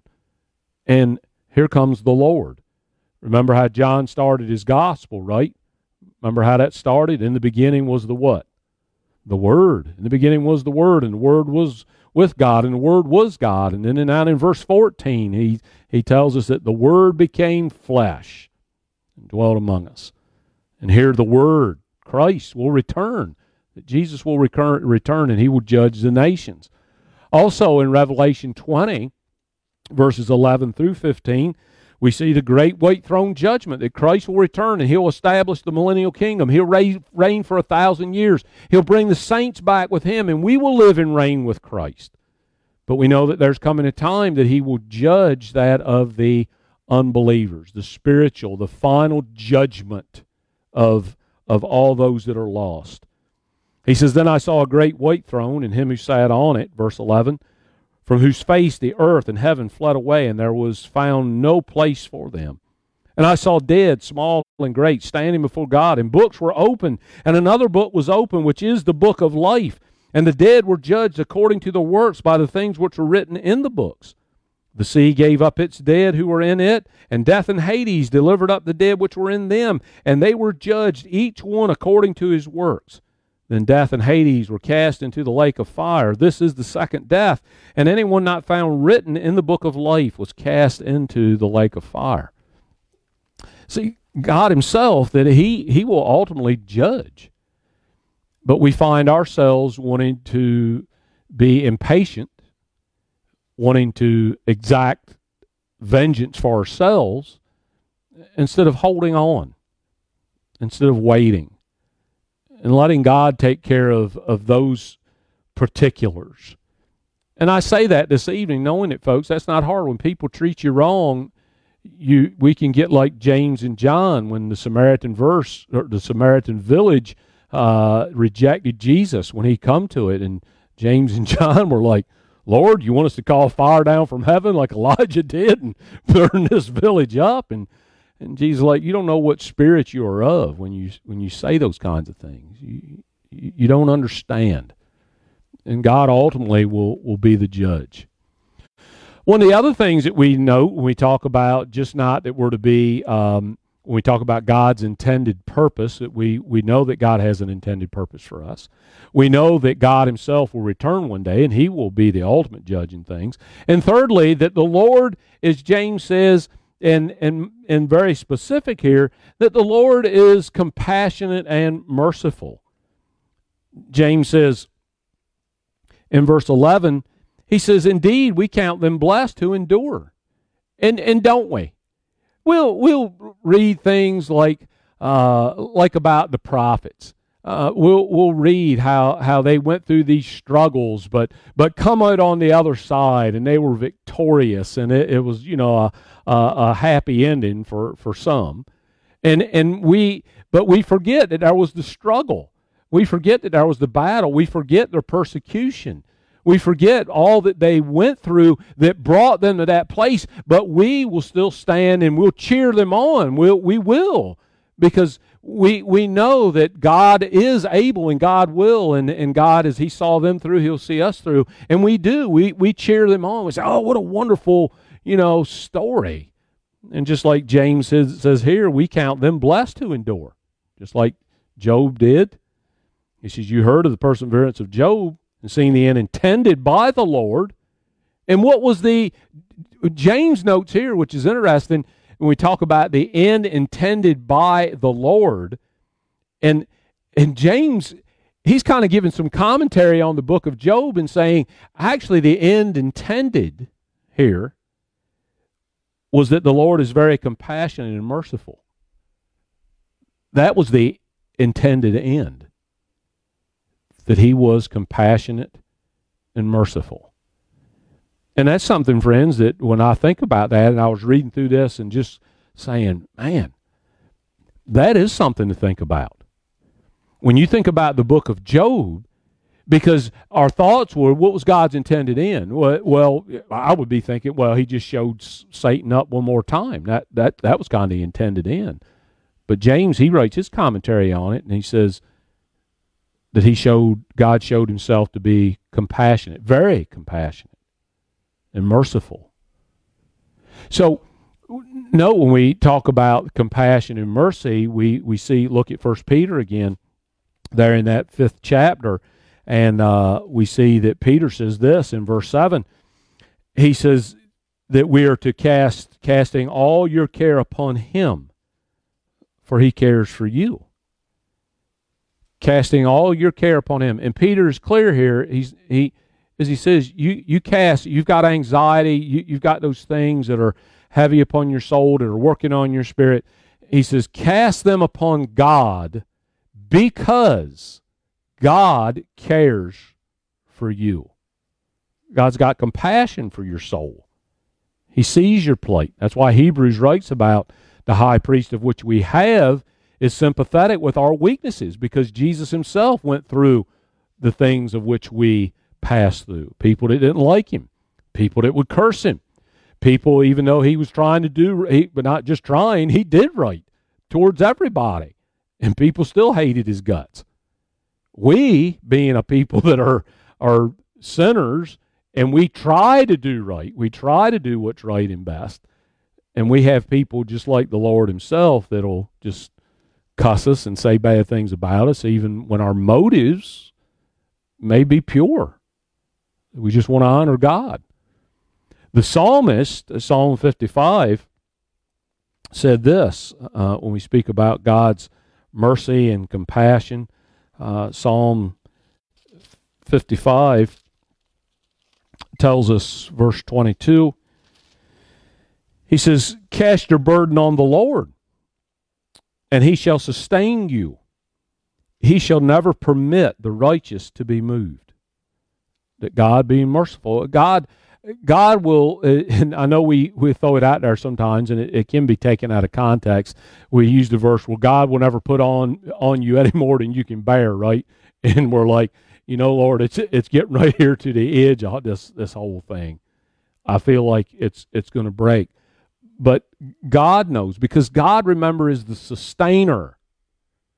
S1: and here comes the Lord." Remember how John started his gospel, right? Remember how that started? In the beginning was the what? The Word. In the beginning was the Word, and the Word was with God, and the Word was God. And then in, in verse fourteen, he, he tells us that the Word became flesh and dwelt among us. And here the Word, Christ, will return. That Jesus will recur, return and he will judge the nations. Also in Revelation twenty, verses eleven through fifteen, we see the great white throne judgment, that Christ will return and he'll establish the millennial kingdom. He'll reign, reign for a thousand years. He'll bring the saints back with him, and we will live and reign with Christ. But we know that there's coming a time that he will judge that of the unbelievers, the spiritual, the final judgment of, of all those that are lost. He says, "Then I saw a great white throne, and him who sat on it," verse eleven, "from whose face the earth and heaven fled away, and there was found no place for them. And I saw dead, small and great, standing before God, and books were opened, and another book was opened, which is the book of life. And the dead were judged according to their works by the things which were written in the books. The sea gave up its dead who were in it, and death and Hades delivered up the dead which were in them, and they were judged, each one according to his works. Then death and Hades were cast into the lake of fire. This is the second death. And anyone not found written in the book of life was cast into the lake of fire." See, God himself, that he, he will ultimately judge. But we find ourselves wanting to be impatient, wanting to exact vengeance for ourselves, instead of holding on, instead of waiting, and letting God take care of, of those particulars. And I say that this evening, knowing it, folks, that's not hard. When people treat you wrong, you we can get like James and John when the Samaritan verse, or the Samaritan village uh, rejected Jesus when he come to it. And James and John were like, "Lord, you want us to call fire down from heaven like Elijah did and burn this village up?" And And Jesus is like, "You don't know what spirit you are of when you when you say those kinds of things. You, you, you don't understand." And God ultimately will, will be the judge. One of the other things that we note when we talk about just not that we're to be, um, when we talk about God's intended purpose, that we, we know that God has an intended purpose for us. We know that God himself will return one day, and he will be the ultimate judge in things. And thirdly, that the Lord, as James says, and, and, and very specific here, that the Lord is compassionate and merciful. James says in verse eleven, he says, indeed, we count them blessed who endure. And and don't we? We'll we'll read things like uh, like about the prophets. Uh, we'll we'll read how, how they went through these struggles, but but come out on the other side, and they were victorious, and it, it was you know a, a, a happy ending for, for some, and and we but we forget that there was the struggle. We forget that there was the battle. We forget their persecution. We forget all that they went through that brought them to that place, but we will still stand and we'll cheer them on. We'll, we will, because we we know that God is able and God will, and, and God, as he saw them through, he'll see us through. And we do. We, we cheer them on. We say, oh, what a wonderful, you know, story. And just like James says, says here, we count them blessed who endure, just like Job did. He says, you heard of the perseverance of Job, and seeing the end intended by the Lord. And what was the, James notes here, which is interesting, when we talk about the end intended by the Lord. And, and James, he's kind of giving some commentary on the book of Job and saying, actually the end intended here was that the Lord is very compassionate and merciful. That was the intended end. That he was compassionate and merciful. And that's something, friends, that when I think about that, and I was reading through this and just saying, man, that is something to think about. When you think about the book of Job, because our thoughts were, what was God's intended end? Well, I would be thinking, well, he just showed Satan up one more time. That that that was kind of the intended end. But James, he writes his commentary on it, and he says, that he showed, God showed himself to be compassionate, very compassionate and merciful. So, note when we talk about compassion and mercy, we, we see, look at First Peter again, there in that fifth chapter, and uh, we see that Peter says this in verse seven. He says that we are to cast, casting all your care upon him, for he cares for you. Casting all your care upon him. And Peter is clear here. He's he as he says, you you cast, you've got anxiety, you, you've got those things that are heavy upon your soul, that are working on your spirit. He says, cast them upon God, because God cares for you. God's got compassion for your soul. He sees your plight. That's why Hebrews writes about the high priest of which we have is sympathetic with our weaknesses, because Jesus himself went through the things of which we pass through. People that didn't like him, people that would curse him, people, even though he was trying to do, he, but not just trying, he did right towards everybody, and people still hated his guts. We, being a people that are are sinners, and we try to do right, we try to do what's right and best, and we have people just like the Lord himself that'll just cuss us and say bad things about us, even when our motives may be pure. We just want to honor God. The psalmist, Psalm fifty-five, said this uh, when we speak about God's mercy and compassion. Uh, Psalm fifty-five tells us, verse twenty-two, he says, cast your burden on the Lord, and he shall sustain you. He shall never permit the righteous to be moved. That God being merciful, God, God will, and I know we, we throw it out there sometimes, and it, it can be taken out of context. We use the verse, well, God will never put on, on you any more than you can bear, right? And we're like, you know, Lord, it's it's getting right here to the edge of this this whole thing. I feel like it's it's going to break. But God knows, because God, remember, is the sustainer.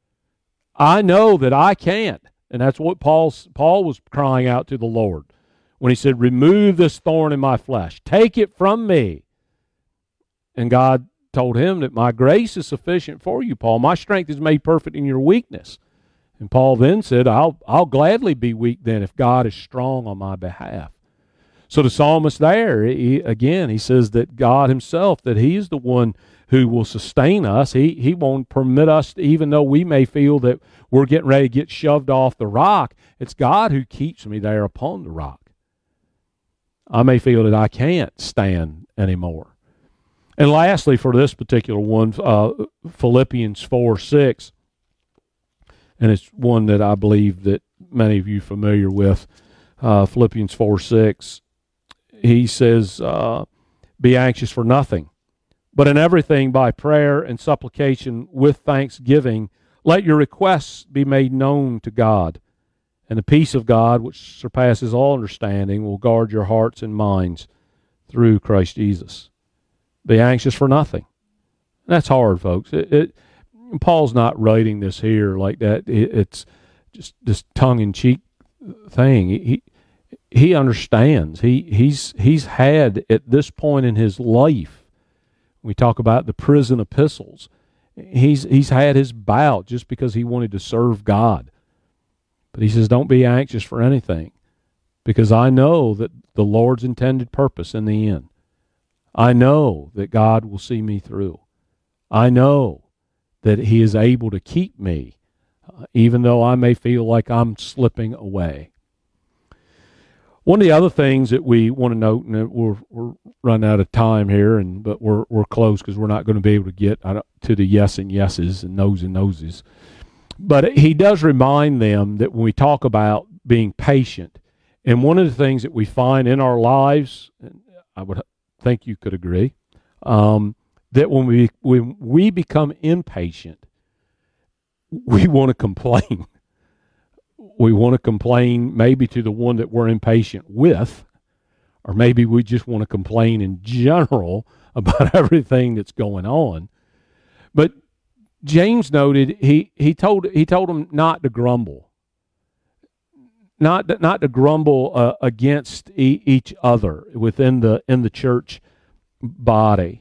S1: I know that I can't. And that's what Paul, Paul was crying out to the Lord when he said, remove this thorn in my flesh. Take it from me. And God told him that my grace is sufficient for you, Paul. My strength is made perfect in your weakness. And Paul then said, I'll, I'll gladly be weak then if God is strong on my behalf. So the psalmist there, he, again, he says that God himself, that he is the one who will sustain us. He, he won't permit us, to, even though we may feel that we're getting ready to get shoved off the rock, it's God who keeps me there upon the rock. I may feel that I can't stand anymore. And lastly, for this particular one, uh, Philippians four six, and it's one that I believe that many of you are familiar with, uh, Philippians four six, he says, uh, be anxious for nothing, but in everything by prayer and supplication with thanksgiving, let your requests be made known to God. And the peace of God, which surpasses all understanding, will guard your hearts and minds through Christ Jesus. Be anxious for nothing. That's hard, folks. It, it, Paul's not writing this here like that. It, it's just this tongue-in-cheek thing. He he understands. He he's he's had at this point in his life. We talk about the prison epistles. He's he's had his bout just because he wanted to serve God. But he says, don't be anxious for anything, because I know that the Lord's intended purpose in the end. I know that God will see me through. I know that he is able to keep me, uh, even though I may feel like I'm slipping away. One of the other things that we want to note, and we're, we're running out of time here, and but we're we're close because we're not going to be able to get to the yes and yeses and no's and noses. But he does remind them that when we talk about being patient, and one of the things that we find in our lives, and I would think you could agree, um, that when we when we become impatient, we want to complain. We want to complain maybe to the one that we're impatient with, or maybe we just want to complain in general about everything that's going on. But James noted he he told he told them not to grumble, not to, not to grumble uh, against e- each other within the in the church body.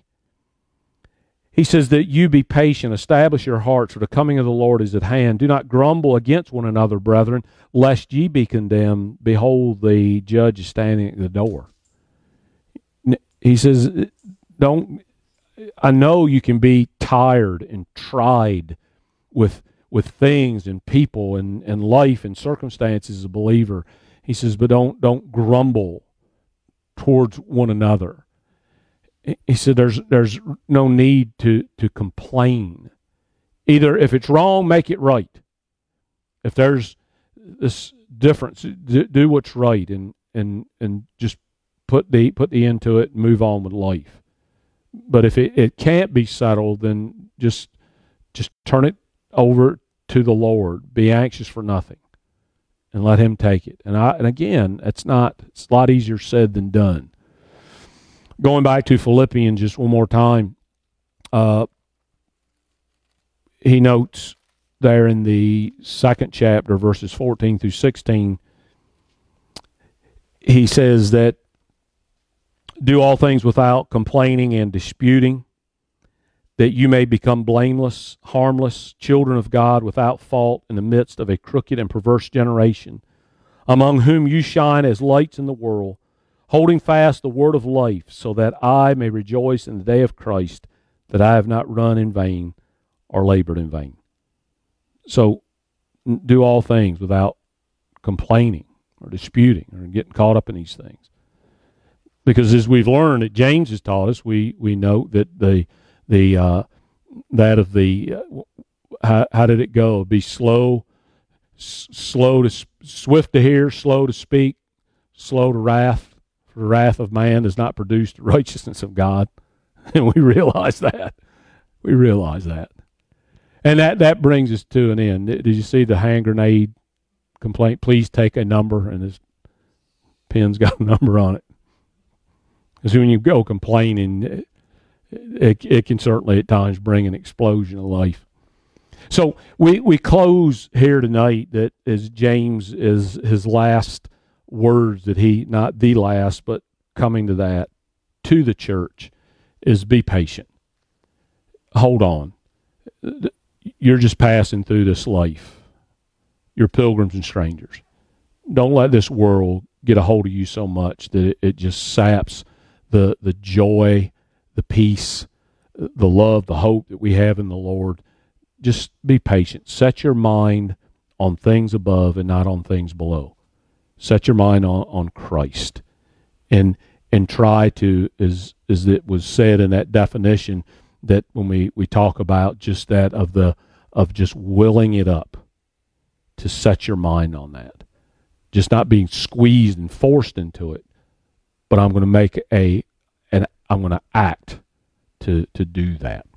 S1: He says that you be patient, establish your hearts, for the coming of the Lord is at hand. Do not grumble against one another, brethren, lest ye be condemned. Behold, the judge is standing at the door. He says, don't. I know you can be tired and tried with with things and people and, and life and circumstances as a believer. He says, but don't don't grumble towards one another. He said there's there's no need to, to complain. Either if it's wrong, make it right. If there's this difference, do, do what's right and, and and just put the put the end to it and move on with life. But if it, it can't be settled, then just just turn it over to the Lord. Be anxious for nothing, and let Him take it. And I and again, it's not it's a lot easier said than done. Going back to Philippians just one more time, uh, he notes there in the second chapter, verses fourteen through sixteen, he says that do all things without complaining and disputing, that you may become blameless, harmless, children of God without fault in the midst of a crooked and perverse generation, among whom you shine as lights in the world, holding fast the word of life, so that I may rejoice in the day of Christ, that I have not run in vain or labored in vain. So do all things without complaining or disputing or getting caught up in these things. Because as we've learned, that James has taught us, we we note that the the uh, that of the uh, how, how did it go? Be slow, s- slow to swift to hear, slow to speak, slow to wrath. For the wrath of man does not produce the righteousness of God, and we realize that. We realize that, and that that brings us to an end. Did you see the hand grenade complaint? Please take a number, and his pen's got a number on it. Because when you go complaining, it, it, it can certainly at times bring an explosion of life. So we, we close here tonight that as James is his last words that he, not the last, but coming to that, to the church, is be patient. Hold on. You're just passing through this life. You're pilgrims and strangers. Don't let this world get a hold of you so much that it, it just saps the the joy, the peace, the love, the hope that we have in the Lord. Just be patient. Set your mind on things above and not on things below. Set your mind on, on Christ. And and try to, as as it was said in that definition, that when we, we talk about just that of the of just willing it up, to set your mind on that. Just not being squeezed and forced into it, but I'm going to make a, and I'm going to act to to do that.